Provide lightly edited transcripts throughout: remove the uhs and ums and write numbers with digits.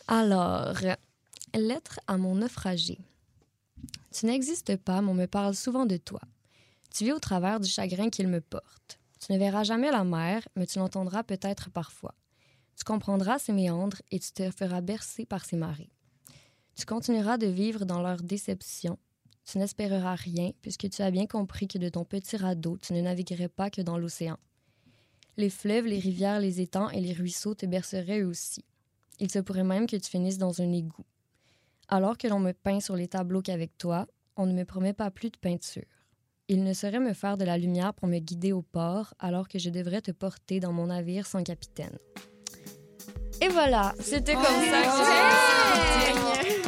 Alors, lettre à mon naufragé. Tu n'existes pas, mais on me parle souvent de toi. Tu vis au travers du chagrin qu'il me porte. Tu ne verras jamais la mer, mais tu l'entendras peut-être parfois. Tu comprendras ses méandres et tu te feras bercer par ses marées. Tu continueras de vivre dans leur déception. Tu n'espéreras rien, puisque tu as bien compris que de ton petit radeau, tu ne naviguerais pas que dans l'océan. Les fleuves, les rivières, les étangs et les ruisseaux te berceraient eux aussi. Il se pourrait même que tu finisses dans un égout. Alors que l'on me peint sur les tableaux qu'avec toi, on ne me promet pas plus de peinture. Il ne saurait me faire de la lumière pour me guider au port, alors que je devrais te porter dans mon navire sans capitaine. Et voilà, c'était comme ça que j'ai...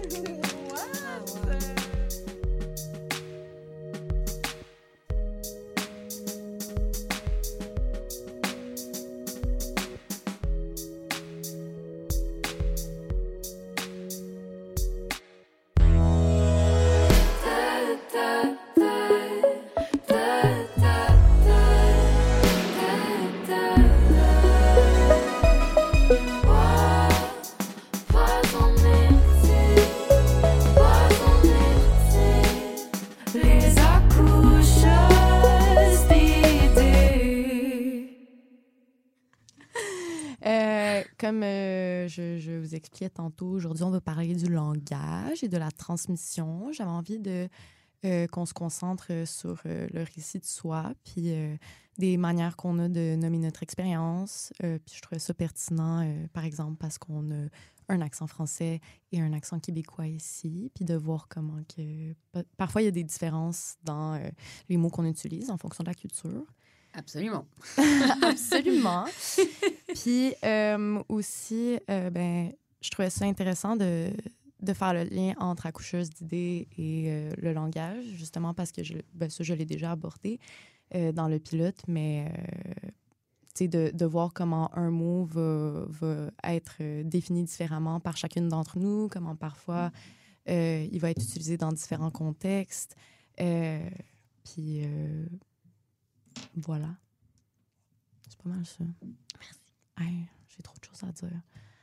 Comme je vous expliquais tantôt, aujourd'hui, on va parler du langage et de la transmission. J'avais envie qu'on se concentre sur le récit de soi, puis des manières qu'on a de nommer notre expérience. Puis je trouvais ça pertinent, par exemple, parce qu'on a un accent français et un accent québécois ici, puis de voir comment que... Parfois, il y a des différences dans les mots qu'on utilise en fonction de la culture. Absolument. Absolument. Puis aussi, je trouvais ça intéressant de faire le lien entre accoucheuse d'idées et le langage, justement parce que ça, je l'ai déjà abordé dans le pilote, mais de voir comment un mot va être défini différemment par chacune d'entre nous, comment parfois il va être utilisé dans différents contextes. Puis... voilà. C'est pas mal ça. Merci. Hey, j'ai trop de choses à dire.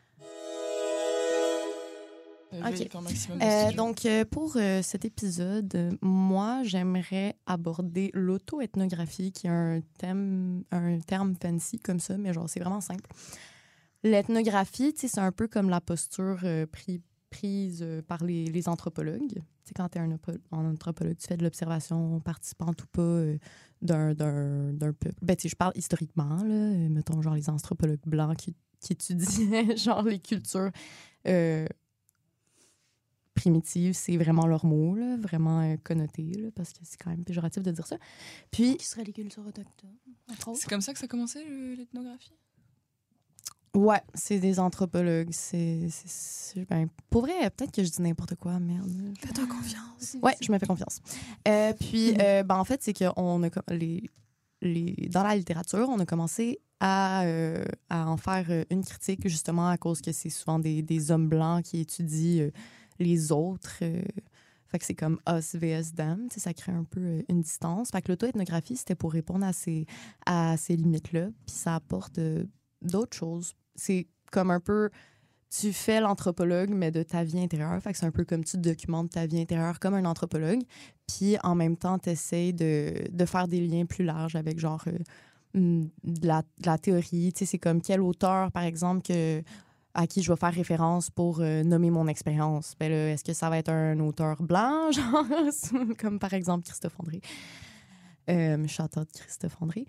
OK. Donc, pour cet épisode, moi, j'aimerais aborder l'auto-ethnographie, qui est un terme fancy comme ça, mais genre, c'est vraiment simple. L'ethnographie, c'est un peu comme la posture prise par les anthropologues. T'sais, quand tu es un anthropologue, tu fais de l'observation participante ou pas d'un peuple. Je parle historiquement, là, mettons genre les anthropologues blancs qui étudiaient genre les cultures primitives, c'est vraiment leur mot, là, vraiment connoté, là, parce que c'est quand même péjoratif de dire ça. Puis, Qui seraient les cultures autochtones, entre autres? C'est comme ça que ça a commencé, l'ethnographie? ouais, c'est des anthropologues. Pour vrai, peut-être que je dis n'importe quoi, merde. Fais-toi confiance. Ouais, je me fais confiance. Puis, en fait, c'est que dans la littérature, on a commencé à en faire une critique, justement, à cause que c'est souvent des hommes blancs qui étudient les autres. Fait que c'est comme us vs them. Ça crée un peu une distance. Fait que l'auto-ethnographie, c'était pour répondre à ces limites-là. Puis ça apporte d'autres choses. C'est comme un peu... Tu fais l'anthropologue, mais de ta vie intérieure. Fait que c'est un peu comme tu documentes ta vie intérieure comme un anthropologue. Puis, en même temps, tu essaies de faire des liens plus larges avec, genre, de la théorie. Tu sais, c'est comme quel auteur, par exemple, à qui je vais faire référence pour nommer mon expérience. Ben là, est-ce que ça va être un auteur blanc, genre, comme, par exemple, Christophe André. Shout-out Christophe André.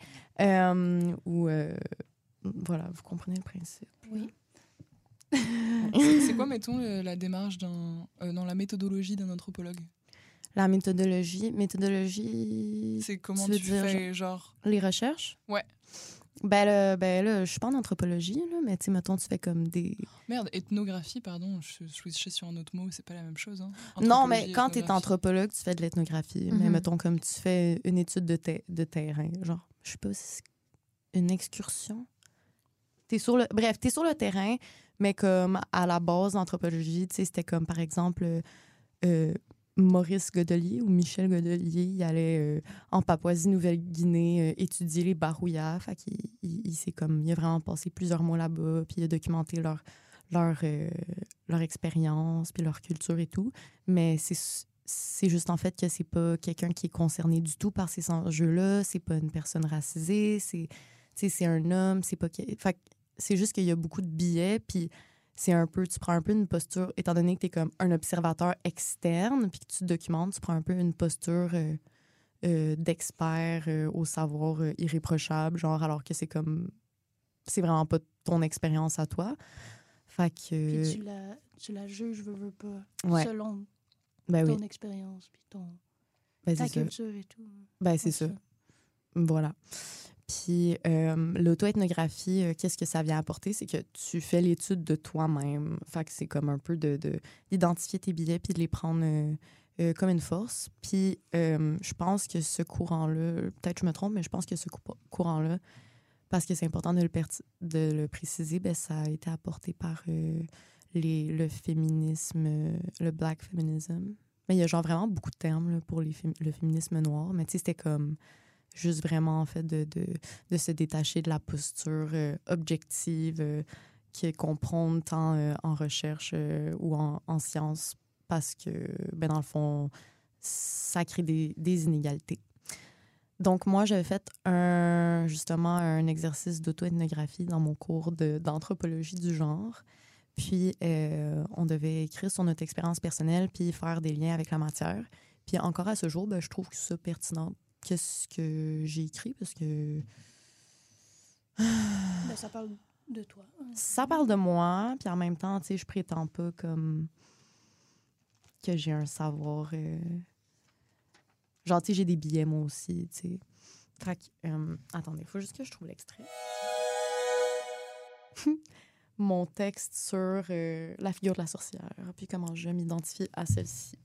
Voilà, vous comprenez le principe. Oui. C'est quoi, mettons, la démarche dans la méthodologie d'un anthropologue? La méthodologie... C'est comment tu tu veux dire, fais, genre... Les recherches? Ouais. Ben là, je suis pas en anthropologie, là, mais tu sais, mettons, tu fais comme des... Merde, ethnographie, pardon, je switchais sur un autre mot, c'est pas la même chose. Hein. Non, mais quand tu es ethnographie. anthropologue, tu fais de l'ethnographie. Mais mettons, comme tu fais une étude de terrain, genre, je sais pas si c'est une excursion. T'es sur le terrain, mais comme à la base d'anthropologie, tu sais, c'était comme, par exemple, Maurice Godelier ou Michel Godelier, il allait en Papouasie-Nouvelle-Guinée étudier les barouillas. Fait qu'il il a vraiment passé plusieurs mois là-bas, puis il a documenté leur leur expérience, puis leur culture et tout. Mais c'est juste en fait que c'est pas quelqu'un qui est concerné du tout par ces enjeux-là. C'est pas une personne racisée. C'est un homme. C'est pas... Fait que c'est juste qu'il y a beaucoup de biais, puis c'est un peu... Tu prends un peu une posture... Étant donné que t'es comme un observateur externe, puis que tu te documentes, tu prends un peu une posture... d'expert au savoir irréprochable, genre, alors que c'est comme... C'est vraiment pas ton expérience à toi. Fait que... Puis tu la juges, veux pas, Ouais. selon Ben ton oui, expérience, puis ben ta c'est ça. culture et tout. Ben c'est Ouais, ça. Voilà. Puis l'auto-ethnographie, qu'est-ce que ça vient apporter? C'est que tu fais l'étude de toi-même. Fait que c'est comme un peu d'identifier tes billets puis de les prendre comme une force. Puis je pense que ce courant-là, peut-être je me trompe, mais je pense que ce courant-là, parce que c'est important de le préciser, ben, ça a été apporté par le féminisme, le black feminism. Mais il y a genre vraiment beaucoup de termes là, pour le féminisme noir. Mais tu sais, c'était comme juste vraiment, en fait, de se détacher de la posture objective qu'on prône tant en recherche ou en sciences parce que, ben, dans le fond, ça crée des inégalités. Donc, moi, j'avais fait justement un exercice d'auto-ethnographie dans mon cours d'anthropologie du genre. Puis, on devait écrire sur notre expérience personnelle puis faire des liens avec la matière. Puis, encore à ce jour, ben, je trouve que c'est pertinent qu'est-ce que j'ai écrit parce que... Ben, ça parle de toi. Ça parle de moi, puis en même temps, tu sais, je prétends pas comme que j'ai un savoir... Genre, tu sais, j'ai des billets, moi aussi, tu sais. Fait que, attendez, il faut juste que je trouve l'extrait. Mon texte sur la figure de la sorcière, puis comment je m'identifie à celle-ci.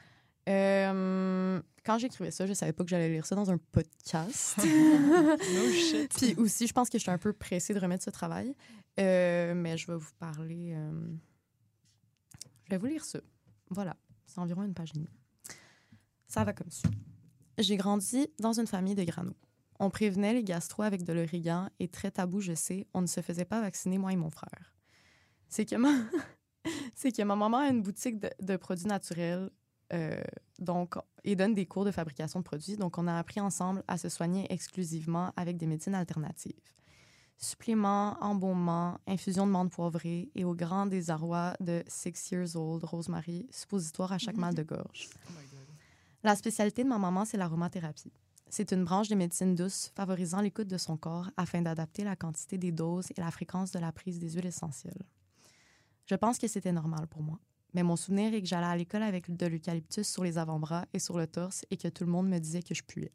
Quand j'écrivais ça, je savais pas que j'allais lire ça dans un podcast. No shit. Puis aussi, je pense que j'étais un peu pressée de remettre ce travail. Mais je vais vous parler... Je vais vous lire ça. Voilà. C'est environ une page et demie. Ça va comme suit. J'ai grandi dans une famille de grano. On prévenait les gastro avec de l'origan et très tabou, je sais, on ne se faisait pas vacciner, moi et mon frère. C'est que ma maman a une boutique de produits naturels et donne des cours de fabrication de produits. Donc, on a appris ensemble à se soigner exclusivement avec des médecines alternatives. Suppléments, embaumements, infusion de menthe poivrée et au grand désarroi de 6 years old, Rosemary, suppositoire à chaque mal de gorge. Oh my God. La spécialité de ma maman, c'est l'aromathérapie. C'est une branche de médecine douce favorisant l'écoute de son corps afin d'adapter la quantité des doses et la fréquence de la prise des huiles essentielles. Je pense que c'était normal pour moi. Mais mon souvenir est que j'allais à l'école avec de l'eucalyptus sur les avant-bras et sur le torse et que tout le monde me disait que je puais.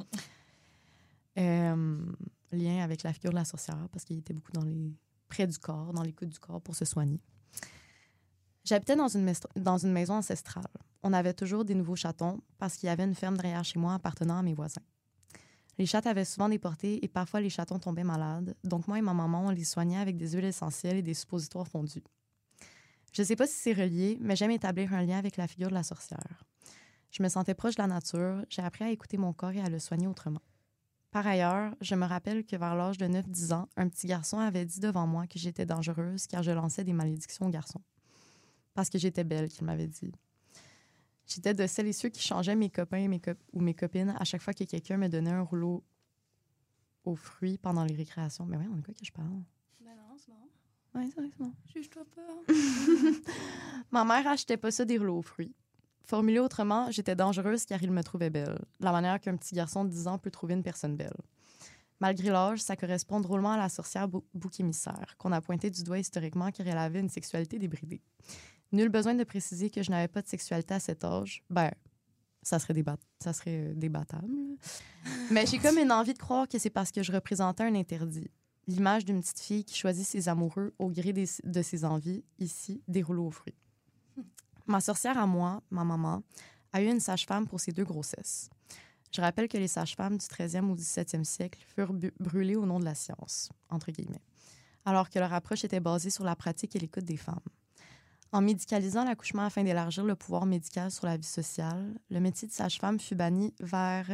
Lien avec la figure de la sorcière, parce qu'il était beaucoup près du corps, dans l'écoute du corps pour se soigner. J'habitais dans une maison ancestrale. On avait toujours des nouveaux chatons parce qu'il y avait une ferme derrière chez moi appartenant à mes voisins. Les chattes avaient souvent des portées et parfois les chatons tombaient malades. Donc moi et ma maman, on les soignait avec des huiles essentielles et des suppositoires fondus. Je ne sais pas si c'est relié, mais j'aime établir un lien avec la figure de la sorcière. Je me sentais proche de la nature, j'ai appris à écouter mon corps et à le soigner autrement. Par ailleurs, je me rappelle que vers l'âge de 9-10 ans, un petit garçon avait dit devant moi que j'étais dangereuse car je lançais des malédictions aux garçons. Parce que j'étais belle, qu'il m'avait dit. J'étais de celles et ceux qui changeaient mes copains ou mes copines à chaque fois que quelqu'un me donnait un rouleau aux fruits pendant les récréations. Mais ouais, on est quoi que je parle? Ben non, c'est bon. Ouais, c'est vrai, c'est bon. Juge-toi pas. Ma mère achetait pas ça des rouleaux aux fruits. Formulé autrement, j'étais dangereuse car il me trouvait belle. De la manière qu'un petit garçon de 10 ans peut trouver une personne belle. Malgré l'âge, ça correspond drôlement à la sorcière bouc émissaire, qu'on a pointé du doigt historiquement car elle avait une sexualité débridée. Nul besoin de préciser que je n'avais pas de sexualité à cet âge. Ben, ça serait débattable. Mais j'ai comme une envie de croire que c'est parce que je représentais un interdit. L'image d'une petite fille qui choisit ses amoureux au gré de ses envies, ici, des rouleaux aux fruits. Ma sorcière à moi, ma maman, a eu une sage-femme pour ses 2 grossesses. Je rappelle que les sages-femmes du 13e ou 17e siècle furent brûlées au nom de la science, entre guillemets, alors que leur approche était basée sur la pratique et l'écoute des femmes. En médicalisant l'accouchement afin d'élargir le pouvoir médical sur la vie sociale, le métier de sage-femme fut banni vers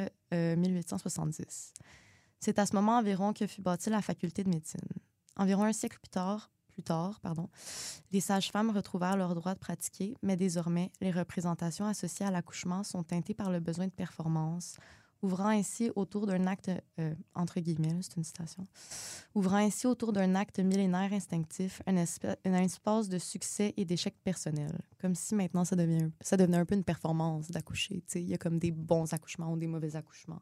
1870. C'est à ce moment environ que fut bâtie la faculté de médecine. Environ un siècle plus tard, plus tard, pardon, les sages-femmes retrouvèrent leur droit de pratiquer, mais désormais, les représentations associées à l'accouchement sont teintées par le besoin de performance, ouvrant ainsi autour d'un acte, entre guillemets, c'est une citation, ouvrant ainsi autour d'un acte millénaire instinctif un espace de succès et d'échec personnel. Comme si maintenant, ça devenait un peu une performance d'accoucher. Il y a comme des bons accouchements ou des mauvais accouchements.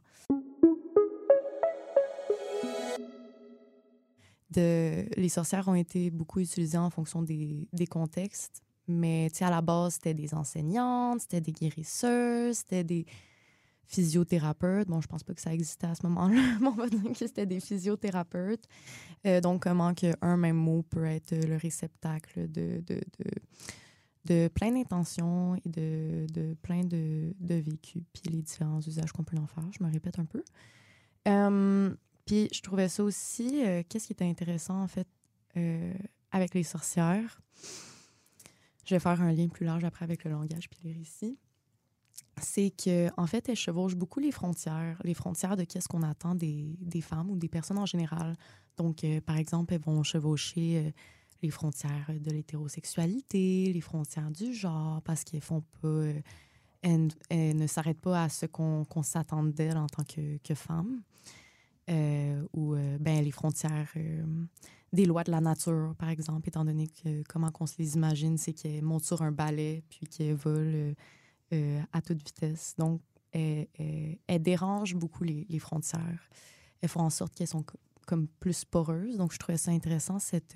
Les sorcières ont été beaucoup utilisées en fonction des contextes, mais à la base, c'était des enseignantes, c'était des guérisseuses, c'était des physiothérapeutes. Bon, je pense pas que ça existait à ce moment-là, mais on va dire que c'était des physiothérapeutes. Donc, comment qu'un même mot peut être le réceptacle de plein d'intentions et de plein de vécus, puis les différents usages qu'on peut en faire. Je me répète un peu. Puis je trouvais ça aussi, qu'est-ce qui était intéressant, en fait, avec les sorcières. Je vais faire un lien plus large après avec le langage puis les récits. C'est qu'en fait, elles chevauchent beaucoup les frontières de qu'est-ce qu'on attend des femmes ou des personnes en général. Donc, par exemple, elles vont chevaucher les frontières de l'hétérosexualité, les frontières du genre, parce qu'elles font pas... elles ne s'arrêtent pas à ce qu'on s'attend d'elles en tant que femmes. Ou les frontières des lois de la nature, par exemple, étant donné que comment qu'on se les imagine, c'est qu'elles montent sur un balai puis qu'elles volent à toute vitesse. Donc, elles dérangent beaucoup les frontières. Elles font en sorte qu'elles sont comme plus poreuses. Donc, je trouvais ça intéressant, cette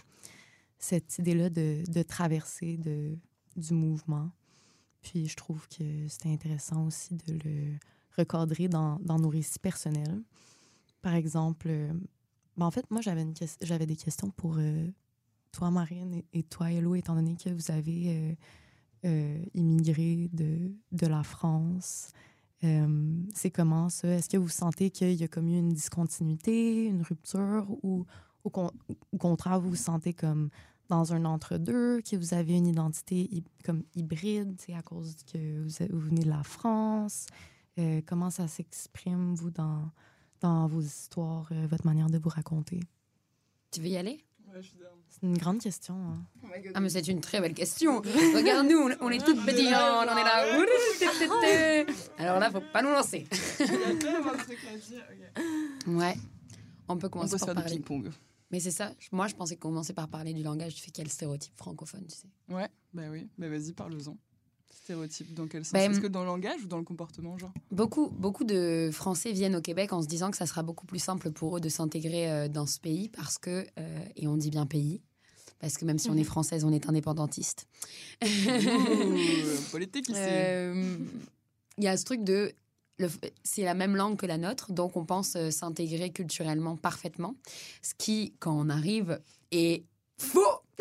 idée-là de traversée du mouvement. Puis, je trouve que c'était intéressant aussi de le recadrer dans nos récits personnels. Par exemple, en fait, moi, j'avais des questions pour toi, Marine, et toi, Hello, étant donné que vous avez immigré de la France. C'est comment ça? Est-ce que vous sentez qu'il y a comme eu une discontinuité, une rupture, ou au contraire, vous vous sentez comme dans un entre-deux, que vous avez une identité comme hybride, à cause que vous venez de la France? Comment ça s'exprime, vous, dans vos histoires, votre manière de vous raconter? Tu veux y aller? Ouais, je suis down. C'est une grande question. Hein. Ah, mais c'est une très belle question. Regarde-nous, on est toutes pétillantes, on est là. Alors là, faut pas nous lancer. Il y a tellement de trucs à dire. Okay. Ouais, on peut On commencer peut se par faire du parler. ping-pong. Mais c'est ça, moi je pensais commencer par parler du langage, du fait qu'il y a le stéréotype francophone, tu sais. Ouais, bah oui. Bah vas-y, parle-en. Stéréotype, dans quel sens? Ben, Est-ce que dans le langage ou dans le comportement, genre? Beaucoup de Français viennent au Québec en se disant que ça sera beaucoup plus simple pour eux de s'intégrer dans ce pays parce que, et on dit bien pays, parce que même si on est française, on est indépendantiste. Politique ici. Il y a ce truc de... c'est la même langue que la nôtre, donc on pense s'intégrer culturellement parfaitement. Ce qui, quand on arrive, est faux.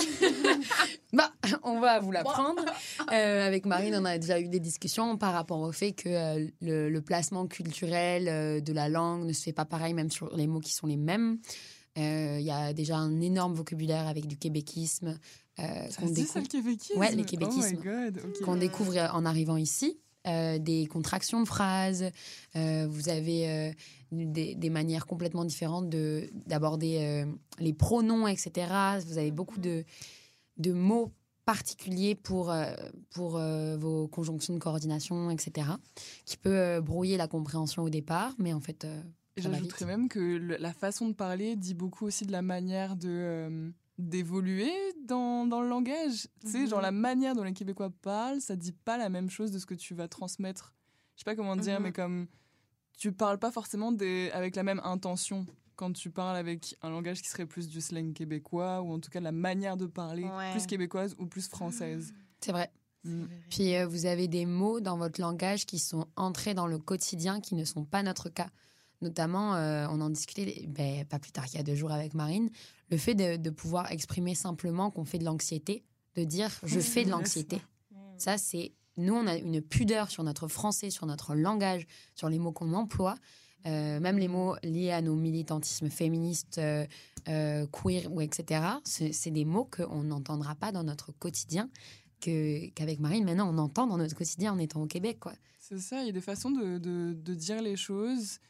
On va vous l'apprendre. Avec Marine, on a déjà eu des discussions par rapport au fait que le placement culturel de la langue ne se fait pas pareil, même sur les mots qui sont les mêmes. Il y a déjà un énorme vocabulaire avec du québéquisme. Ça se dit ça, le québéquisme? Ouais, le québéquisme. Oh my God, okay. Qu'on découvre en arrivant ici. Des contractions de phrases. Vous avez des manières complètement différentes d'aborder les pronoms, etc. Vous avez beaucoup de mots particuliers pour vos conjonctions de coordination, etc., qui peut brouiller la compréhension au départ, mais en fait, Et j'ajouterais même que la façon de parler dit beaucoup aussi de la manière d'évoluer dans le langage. Tu sais, genre la manière dont les Québécois parlent, ça dit pas la même chose de ce que tu vas transmettre. Je sais pas comment dire, mais comme tu parles pas forcément avec la même intention quand tu parles avec un langage qui serait plus du slang québécois, ou en tout cas la manière de parler plus québécoise ou plus française. C'est vrai. Vrai. Puis vous avez des mots dans votre langage qui sont entrés dans le quotidien qui ne sont pas notre cas. Notamment, on en discutait pas plus tard qu'il y a 2 jours avec Marine, le fait de pouvoir exprimer simplement qu'on fait de l'anxiété, de dire « je fais de l'anxiété ». Ça, c'est... Nous, on a une pudeur sur notre français, sur notre langage, sur les mots qu'on emploie, même les mots liés à nos militantismes féministes, queer, ou etc. C'est des mots qu'on n'entendra pas dans notre quotidien, qu'avec Marine, maintenant, on entend dans notre quotidien en étant au Québec, quoi. C'est ça, il y a des façons de dire les choses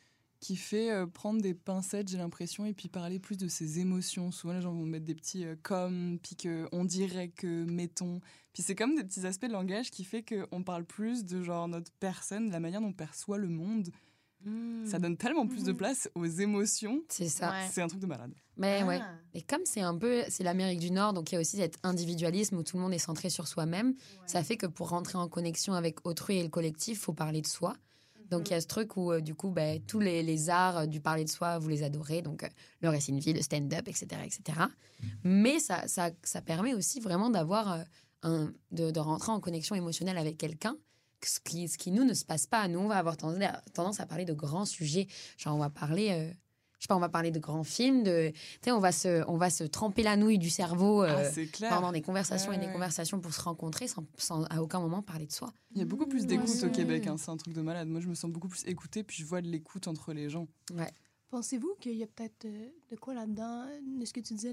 qui fait prendre des pincettes, j'ai l'impression, et puis parler plus de ses émotions. Souvent, les gens vont mettre des petits comme, puis on dirait que, mettons. Puis c'est comme des petits aspects de langage qui fait qu'on parle plus de genre notre personne, de la manière dont on perçoit le monde. Ça donne tellement plus de place aux émotions. C'est ça. Ouais. C'est un truc de malade. Mais ouais. Et comme c'est l'Amérique du Nord, donc il y a aussi cet individualisme où tout le monde est centré sur soi-même, ça fait que pour rentrer en connexion avec autrui et le collectif, il faut parler de soi. Donc il y a ce truc où du coup tous les arts du parler de soi, vous les adorez, donc le récit de vie, le stand-up, etc. etc. Mais ça permet aussi vraiment d'avoir de rentrer en connexion émotionnelle avec quelqu'un, ce qui nous ne se passe pas. Nous, on va avoir tendance à parler de grands sujets, genre on va parler... je sais pas, on va parler de grands films, on va se tremper la nouille du cerveau c'est clair. pendant des conversations et des Ouais. conversations pour se rencontrer sans à aucun moment parler de soi. Il y a beaucoup plus d'écoute Ouais. au Québec, hein, c'est un truc de malade. Moi, je me sens beaucoup plus écoutée, puis je vois de l'écoute entre les gens. Pensez-vous qu'il y a peut-être de quoi là-dedans, de ce que tu disais,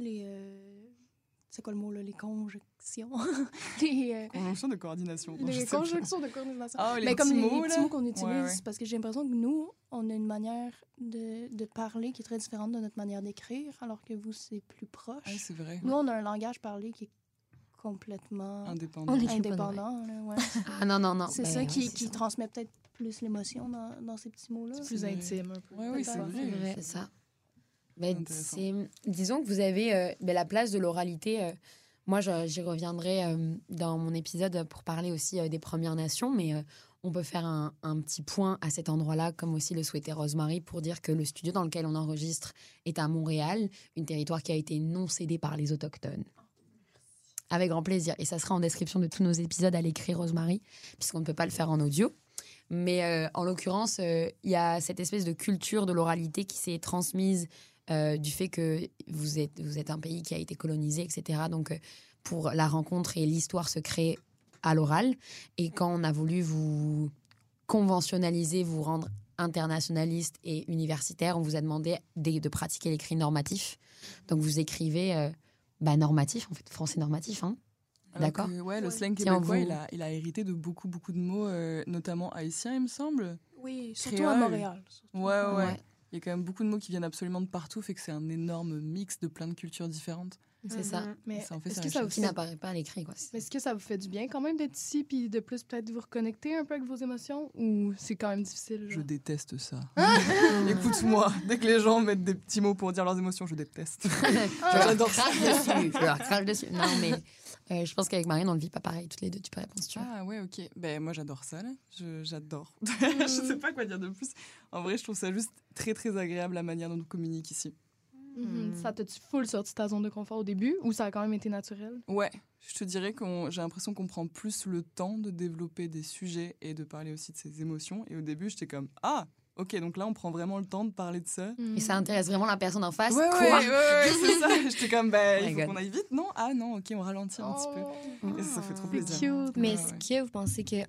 c'est quoi le mot, là, les conjonctions? Conjonction de coordination. Non, je Les sais pas. conjonctions de coordination. Ah, les Mais comme petits les mots, petits là. mots qu'on utilise, Ouais, ouais. parce que j'ai l'impression que nous, on a une manière de parler qui est très différente de notre manière d'écrire, alors que vous, c'est plus proche. Ah, c'est vrai. Nous, on a un langage parlé qui est complètement Indépendant. On écrit pas de indépendant. Là, ouais. Ah non. C'est ben, ça qui c'est ça. transmet peut-être plus l'émotion dans ces petits mots-là. C'est Plus vrai. intime un peu. Ouais, oui, c'est Peut-être. vrai. C'est vrai. C'est ça. Ben, Intéressant. disons que vous avez la place de l'oralité. Moi, j'y reviendrai dans mon épisode pour parler aussi des Premières Nations, mais on peut faire un petit point à cet endroit-là, comme aussi le souhaitait Rosemary, pour dire que le studio dans lequel on enregistre est à Montréal, un territoire qui a été non cédé par les Autochtones. Avec grand plaisir. Et ça sera en description de tous nos épisodes à l'écrit, Rosemary, puisqu'on ne peut pas le faire en audio. Mais en l'occurrence, il y a cette espèce de culture de l'oralité qui s'est transmise du fait que vous êtes un pays qui a été colonisé, etc. Donc, pour la rencontre et l'histoire se créer à l'oral. Et quand on a voulu vous conventionnaliser, vous rendre internationaliste et universitaire, on vous a demandé de pratiquer l'écrit normatif. Donc, vous écrivez normatif, en fait, français normatif, hein. Alors D'accord. que, ouais, le slang Tiens, québécois, vous- il a hérité de beaucoup de mots, notamment haïtiens, il me semble. Oui, surtout Créole. à Montréal. surtout. Ouais. Il y a quand même beaucoup de mots qui viennent absolument de partout, fait que c'est un énorme mix de plein de cultures différentes. C'est ça. Mais Ça en fait est-ce sa que ça vous richesse. Qui fait n'apparaît pas à l'écrit, quoi. Mais est-ce que ça vous fait du bien quand même d'être ici puis de plus peut-être vous reconnecter un peu avec vos émotions ou c'est quand même difficile? Je Genre? déteste ça. Écoute-moi, dès que les gens mettent des petits mots pour dire leurs émotions, je déteste. Je leur crache dessus. Je leur crache dessus. Non, mais je pense qu'avec Marine, on le vit pas pareil. Toutes les deux, tu peux répondre si tu veux. Ah ouais, ok. Ben moi j'adore ça là. J'adore. Je sais pas quoi dire de plus. En vrai, je trouve ça juste très très agréable la manière dont on communique ici. Ça t'a-tu full sorti de ta zone de confort au début ou ça a quand même été naturel? Ouais, je te dirais j'ai l'impression qu'on prend plus le temps de développer des sujets et de parler aussi de ses émotions. Et au début, j'étais comme ah, ok, donc là on prend vraiment le temps de parler de ça. Et ça intéresse vraiment la personne en face. Ouais, Quoi? c'est ça. J'étais comme Oh my il faut God. qu'on aille vite, non? Ah non, ok, on ralentit un petit peu. Et ça fait trop C'est plaisir. cute. Mais Ouais, est-ce que vous pensez que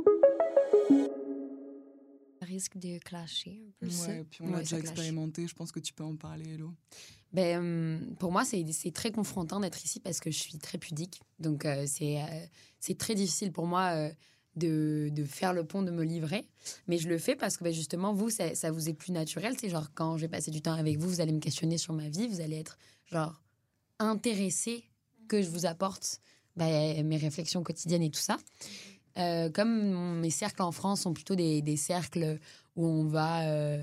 ça risque de clasher un peu ça? Ouais, puis on l'a Ouais, déjà ça clash. expérimenté. Je pense que tu peux en parler, Hello. Pour moi, c'est très confrontant d'être ici parce que je suis très pudique. Donc, c'est très difficile pour moi de faire le pont, de me livrer. Mais je le fais parce que justement, vous, ça vous est plus naturel. C'est genre, quand je vais passer du temps avec vous, vous allez me questionner sur ma vie. Vous allez être, genre, intéressé que je vous apporte mes réflexions quotidiennes et tout ça. Comme mes cercles en France sont plutôt des cercles où on va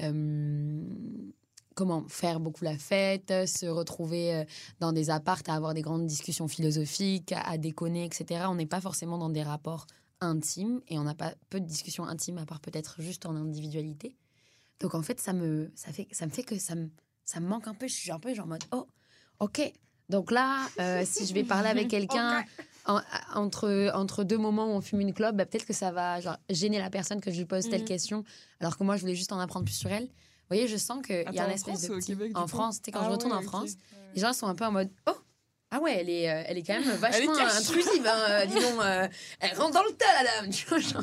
faire beaucoup la fête, se retrouver dans des appartes, à avoir des grandes discussions philosophiques, à déconner, etc. On n'est pas forcément dans des rapports intimes et on n'a pas peu de discussions intimes à part peut-être juste en individualité. Donc en fait, ça me fait que ça me manque un peu. Je suis un peu genre en mode oh, ok. Donc là, si je vais parler avec quelqu'un entre deux moments où on fume une clope, peut-être que ça va genre, gêner la personne que je lui pose telle question, alors que moi, je voulais juste en apprendre plus sur elle. Vous voyez, je sens qu'il y a Attends, un en espèce France de ou au petit... Québec, du en coup France, tu sais, quand je retourne en ok. France, Ouais. les gens sont un peu en mode oh, ah ouais, elle est quand même vachement cash. intrusive, hein, dis donc, elle rentre dans le tas, la dame, tu vois, genre.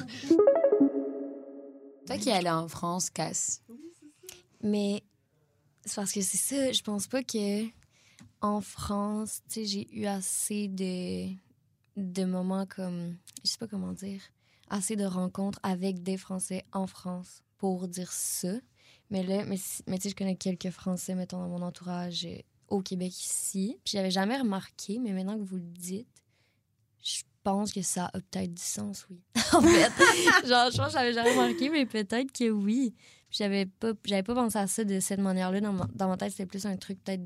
Toi qui es allée en France, Cass. Mais c'est parce que c'est ça, je pense pas que en France, tu sais, j'ai eu assez de moments comme, je sais pas comment dire, assez de rencontres avec des Français en France pour dire ça. Mais là, mais tu sais, je connais quelques Français, mettons, dans mon entourage au Québec ici. Puis j'avais jamais remarqué, mais maintenant que vous le dites, je pense que ça a peut-être du sens, oui. En fait, genre, je pense que j'avais jamais remarqué, mais peut-être que oui. Puis j'avais pas pensé à ça de cette manière-là. Dans ma tête, c'était plus un truc peut-être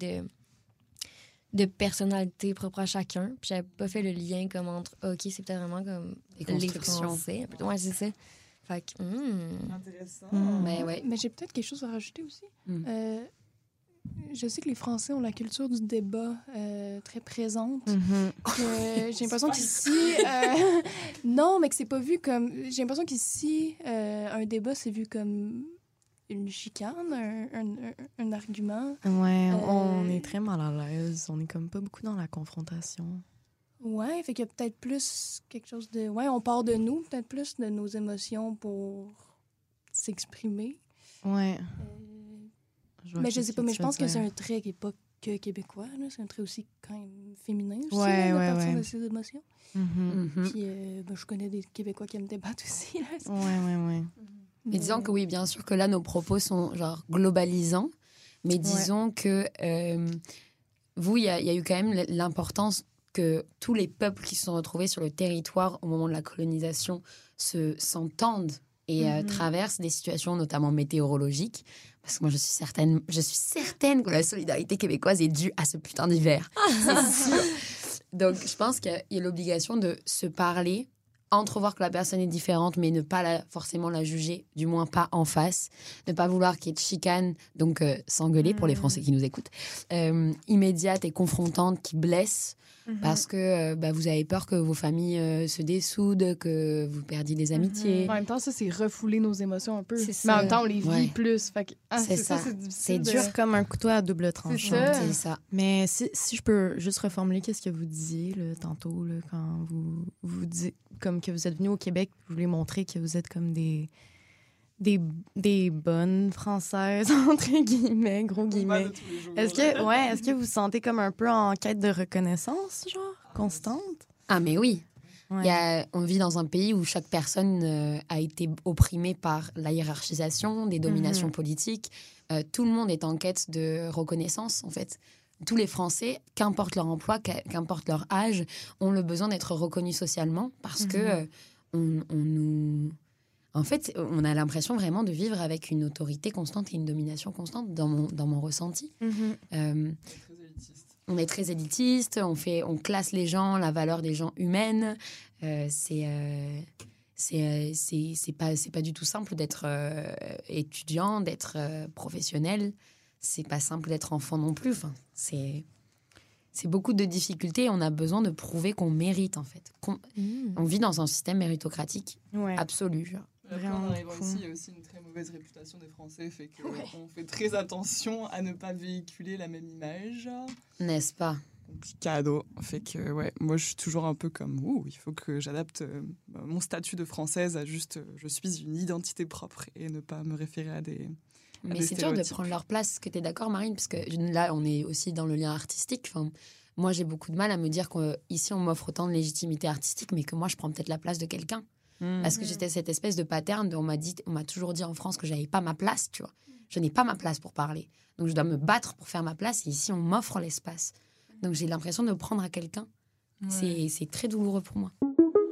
de personnalité propre à chacun. Puis j'avais pas fait le lien comme entre, OK, c'est peut-être vraiment comme Des les constructions. Français. Ouais, c'est ça. Fait que, Intéressant. Mais ouais. Mais j'ai peut-être quelque chose à rajouter aussi. Mm. Je sais que les Français ont la culture du débat très présente. Mhm. Que j'ai l'impression qu'ici... non, mais que c'est pas vu comme... J'ai l'impression qu'ici, un débat, c'est vu comme une chicane, un argument. Ouais, on est très mal à l'aise. On est comme pas beaucoup dans la confrontation. Ouais, fait qu'il y a peut-être plus quelque chose de... Ouais, on part de nous, peut-être plus de nos émotions pour s'exprimer. Ouais. Mais je sais pas, mais je pense que c'est un... un trait qui n'est pas que québécois. Là. C'est un trait aussi quand même féminin aussi, Ouais, là, de ouais, partir ouais. de ses émotions. Mhm. Mhm. Puis je connais des Québécois qui aiment débattre aussi. Là. Ouais. Mais disons que oui, bien sûr que là, nos propos sont genre globalisants. Mais disons que vous, il y a eu quand même l'importance que tous les peuples qui se sont retrouvés sur le territoire au moment de la colonisation s'entendent et traversent des situations notamment météorologiques. Parce que moi, je suis certaine que la solidarité québécoise est due à ce putain d'hiver. C'est sûr. Donc, je pense qu'il y a l'obligation de se parler, entrevoir que la personne est différente, mais ne pas forcément la juger, du moins pas en face. Ne pas vouloir qu'il y ait de chicane, donc s'engueuler pour les Français qui nous écoutent, immédiate et confrontante qui blesse. Parce que vous avez peur que vos familles se dessoudent, que vous perdiez des amitiés. En même temps, ça, c'est refouler nos émotions un peu. C'est Mais ça. en même temps, on les vit Ouais. plus. Fait que, C'est ça. c'est C'est difficile. dur. C'est comme un couteau à double tranchant. ça. C'est ça. Mais si je peux juste reformuler qu'est-ce que vous disiez là, tantôt, là, quand vous dites comme que vous êtes venu au Québec, vous voulez montrer que vous êtes comme des bonnes Françaises, entre guillemets, gros guillemets. Est-ce que vous vous sentez comme un peu en quête de reconnaissance, genre, constante? Ah, mais oui. Ouais. On vit dans un pays où chaque personne a été opprimée par la hiérarchisation, des dominations politiques. Tout le monde est en quête de reconnaissance, en fait. Tous les Français, qu'importe leur emploi, qu'importe leur âge, ont le besoin d'être reconnus socialement parce que En fait, on a l'impression vraiment de vivre avec une autorité constante et une domination constante dans mon ressenti. On est très élitiste, on classe les gens, la valeur des gens humaines. C'est pas du tout simple d'être étudiant, d'être professionnel. C'est pas simple d'être enfant non plus. Enfin, c'est beaucoup de difficultés. On a besoin de prouver qu'on mérite, en fait. On vit dans un système méritocratique Ouais. absolu. Genre. Après, Vraiment en arrivant fou. ici, il y a aussi une très mauvaise réputation des Français, fait qu'on fait très attention à ne pas véhiculer la même image. N'est-ce pas? Petit cadeau. Fait que, ouais, moi, je suis toujours un peu comme, il faut que j'adapte mon statut de Française à juste, je suis une identité propre et ne pas me référer à des... Mais des c'est dur de stéréotypes. prendre leur place. Est-ce que tu es d'accord, Marine? Parce que là, on est aussi dans le lien artistique. Enfin, moi, j'ai beaucoup de mal à me dire qu'ici, on m'offre autant de légitimité artistique, mais que moi, je prends peut-être la place de quelqu'un. Parce que j'étais cette espèce de pattern on m'a toujours dit en France que j'avais pas ma place, tu vois. Je n'ai pas ma place pour parler. Donc, je dois me battre pour faire ma place. Et ici, on m'offre l'espace. Donc, j'ai l'impression de prendre à quelqu'un. Ouais. C'est très douloureux pour moi.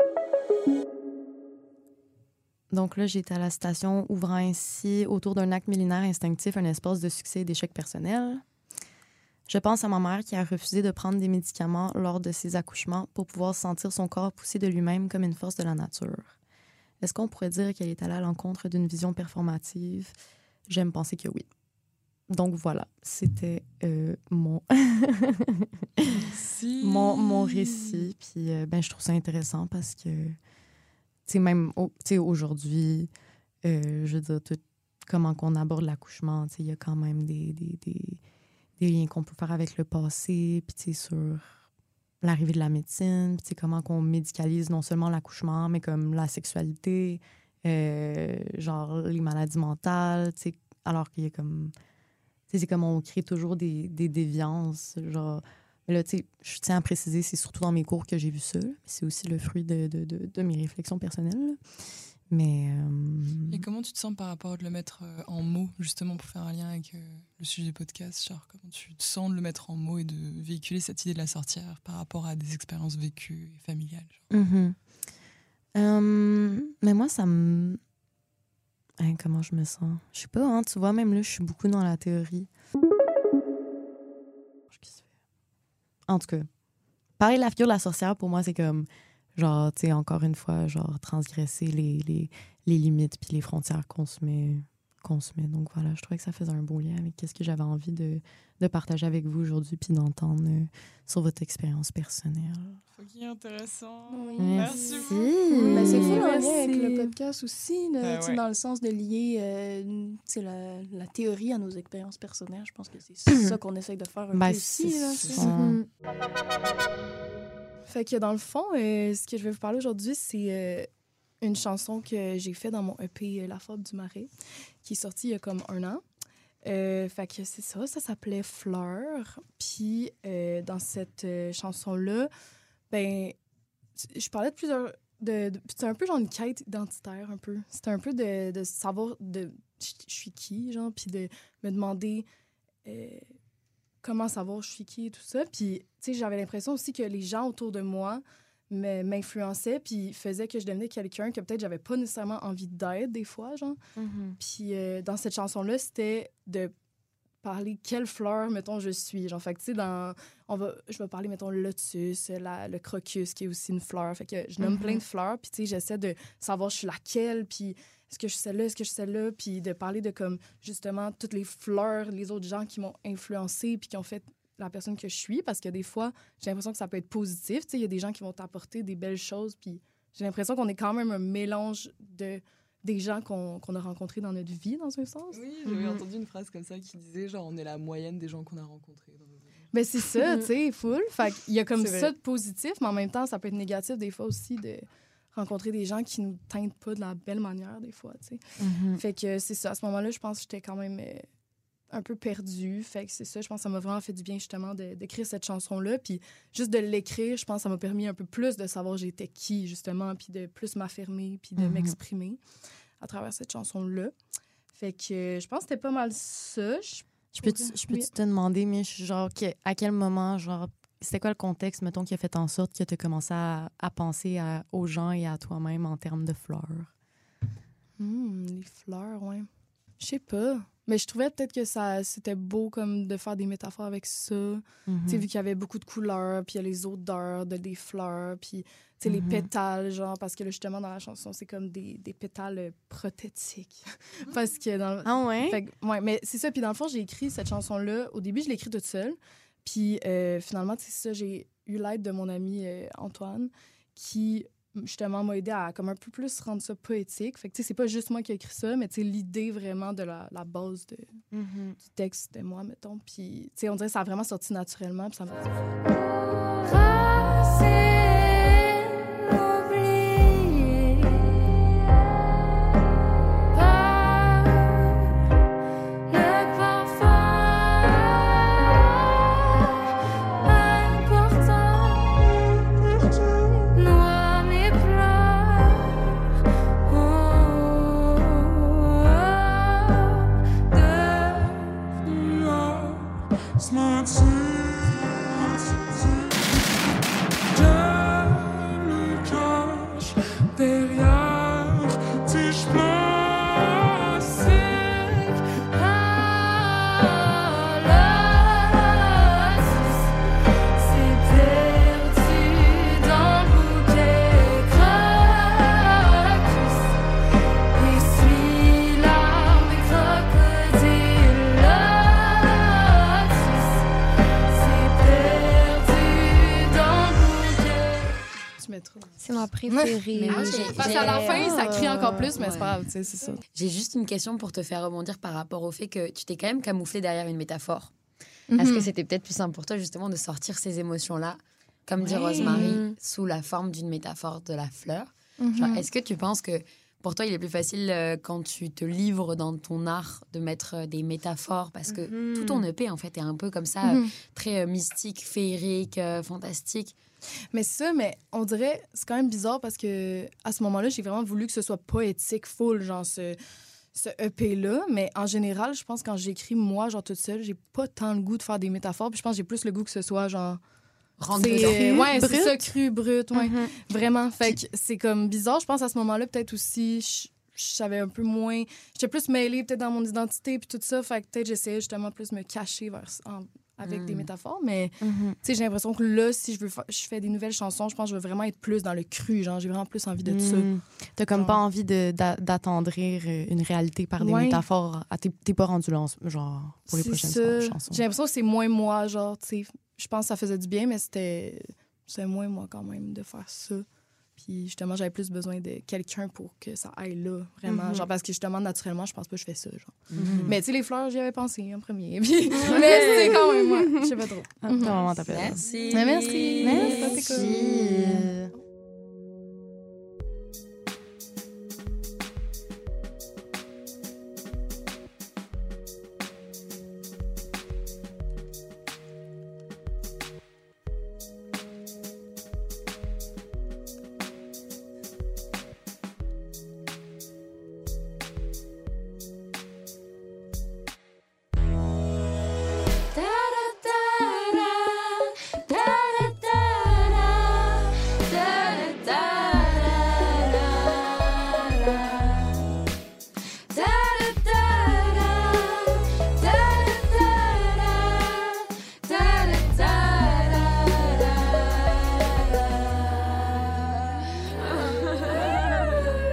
Donc là, j'étais à la station ouvrant ainsi, autour d'un acte millénaire instinctif, un espace de succès et d'échec personnel. Je pense à ma mère qui a refusé de prendre des médicaments lors de ses accouchements pour pouvoir sentir son corps pousser de lui-même comme une force de la nature. Est-ce qu'on pourrait dire qu'elle est allée à l'encontre d'une vision performative? J'aime penser que oui. Donc voilà, c'était mon récit. Puis je trouve ça intéressant parce que, tu sais, même aujourd'hui, je veux dire, tout comment qu'on aborde l'accouchement, tu sais, il y a quand même des liens qu'on peut faire avec le passé, puis tu sais, sur l'arrivée de la médecine, puis tu sais, comment qu'on médicalise non seulement l'accouchement, mais comme la sexualité, genre les maladies mentales, tu sais, alors qu'il y a comme... Tu sais, c'est comme on crée toujours des déviances, genre... Mais là, tu sais, je tiens à préciser, c'est surtout dans mes cours que j'ai vu ça, là. C'est aussi le fruit de mes réflexions personnelles, là. Mais... Et comment tu te sens par rapport à de le mettre en mots, justement, pour faire un lien avec le sujet du podcast? Genre, comment tu te sens de le mettre en mots et de véhiculer cette idée de la sorcière par rapport à des expériences vécues et familiales? Mais moi, ça me... Hein, comment je me sens? Je sais pas, hein, tu vois, même là, je suis beaucoup dans la théorie. En tout cas, parler de la figure de la sorcière, pour moi, c'est comme... Genre, tu sais, encore une fois, genre, transgresser les limites puis les frontières qu'on se met. Donc voilà, je trouvais que ça faisait un bon lien avec ce que j'avais envie de partager avec vous aujourd'hui puis d'entendre sur votre expérience personnelle. Ok, intéressant. Oui. Merci beaucoup. Ben, c'est fou en lien Merci. avec le podcast aussi, là, Ouais. dans le sens de lier la théorie à nos expériences personnelles. Je pense que c'est ça qu'on essaye de faire un Ben, peu aussi. c'est Là, ça. Fait que dans le fond, ce que je vais vous parler aujourd'hui, c'est une chanson que j'ai faite dans mon EP La Faute du Marais, qui est sortie il y a comme 1 an. Fait que c'est ça s'appelait Fleur. Puis dans cette chanson-là, ben, je parlais de plusieurs... c'était un peu genre une quête identitaire, un peu. C'était un peu de savoir je suis qui, genre, puis de me demander comment savoir je suis qui et tout ça. Puis, tu sais, j'avais l'impression aussi que les gens autour de moi m'influençaient puis faisaient que je devenais quelqu'un que peut-être j'avais pas nécessairement envie d'être des fois, genre. Puis dans cette chanson-là, c'était de parler quelle fleur, mettons, je suis. Genre, fait que, tu sais, je vais parler, mettons, le lotus, le crocus, qui est aussi une fleur. Fait que je nomme plein de fleurs, puis, tu sais, j'essaie de savoir je suis laquelle, puis est-ce que je suis celle-là, est-ce que je suis celle-là, puis de parler de, comme, justement, toutes les fleurs, les autres gens qui m'ont influencée, puis qui ont fait la personne que je suis, parce que des fois, j'ai l'impression que ça peut être positif, tu sais, il y a des gens qui vont t'apporter des belles choses, puis j'ai l'impression qu'on est quand même un mélange des gens qu'on a rencontrés dans notre vie, dans un sens. Oui, j'avais entendu une phrase comme ça qui disait genre on est la moyenne des gens qu'on a rencontrés dans nos vies. Ben c'est ça, tu sais, full. Fait qu'il y a comme C'est ça vrai. de positif, mais en même temps, ça peut être négatif des fois aussi de rencontrer des gens qui nous teintent pas de la belle manière des fois, tu sais. Fait que c'est ça. À ce moment-là, je pense que j'étais quand même un peu perdue. Fait que c'est ça, je pense que ça m'a vraiment fait du bien justement d'écrire cette chanson-là. Puis juste de l'écrire, je pense que ça m'a permis un peu plus de savoir j'étais qui, justement, puis de plus m'affirmer, puis de m'exprimer à travers cette chanson-là. Fait que je pense que c'était pas mal ça. Je peux te demander, mais genre, à quel moment, genre, c'était quoi le contexte, mettons, qui a fait en sorte que tu as commencé à penser aux gens et à toi-même en termes de fleurs? Les fleurs, ouais. Je sais pas. Mais je trouvais peut-être que c'était beau comme de faire des métaphores avec ça. Tu sais, vu qu'il y avait beaucoup de couleurs, puis il y a les odeurs des fleurs, puis tu sais, les pétales, genre, parce que là, justement, dans la chanson, c'est comme des pétales prothétiques. Parce que dans... Ah ouais? Fait que, ouais, mais c'est ça. Puis dans le fond, j'ai écrit cette chanson-là. Au début, je l'ai écrite toute seule. Puis finalement, c'est ça, j'ai eu l'aide de mon ami Antoine, qui justement m'a aidé à comme un peu plus rendre ça poétique. Fait que tu sais, c'est pas juste moi qui ai écrit ça, mais tu sais, l'idée vraiment de la base du texte de moi, mettons. Puis tu sais, on dirait que ça a vraiment sorti naturellement, puis ça m'a dit... C'est ma préférée. Mais moi, Parce qu'à la fin, ça crie encore plus, mais Ouais. c'est pas grave, tu sais, c'est ça. J'ai juste une question pour te faire rebondir par rapport au fait que tu t'es quand même camouflé derrière une métaphore. Est-ce que c'était peut-être plus simple pour toi justement de sortir ces émotions-là, comme dit Rosemary, sous la forme d'une métaphore de la fleur? Genre, est-ce que tu penses que pour toi, il est plus facile quand tu te livres dans ton art de mettre des métaphores parce que tout ton EP, en fait, est un peu comme ça, très mystique, féerique, fantastique. Mais ça, mais on dirait, c'est quand même bizarre parce que à ce moment-là, j'ai vraiment voulu que ce soit poétique, full, genre ce EP-là. Mais en général, je pense que quand j'écris, moi, genre toute seule, j'ai pas tant le goût de faire des métaphores. Puis je pense que j'ai plus le goût que ce soit, genre... Ouais, c'est ça, cru, brut, ouais. Vraiment. Fait que c'est comme bizarre. Je pense à ce moment-là, peut-être aussi, je savais un peu moins... J'étais plus mêlée peut-être dans mon identité puis tout ça. Fait que peut-être j'essayais justement plus me cacher avec des métaphores. Mais tu sais, j'ai l'impression que là, si je fais des nouvelles chansons, je pense que je veux vraiment être plus dans le cru. Genre, j'ai vraiment plus envie de ça. T'as comme pas envie d'attendrir une réalité par des métaphores. T'es pas rendu là, genre, pour les prochaines chansons. J'ai l'impression que c'est moins moi, genre, tu sais... Je pense que ça faisait du bien, mais c'était moins moi quand même de faire ça. Puis justement, j'avais plus besoin de quelqu'un pour que ça aille là, vraiment. Genre, parce que justement, naturellement, je pense pas que je fais ça, genre. Mais tu sais, les fleurs, j'y avais pensé en premier. Puis, mais c'est quand même moi. Je sais pas trop. Vraiment, t'as fait. Merci. Merci. Merci.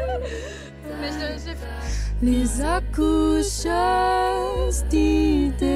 Les accoucheuses d'idées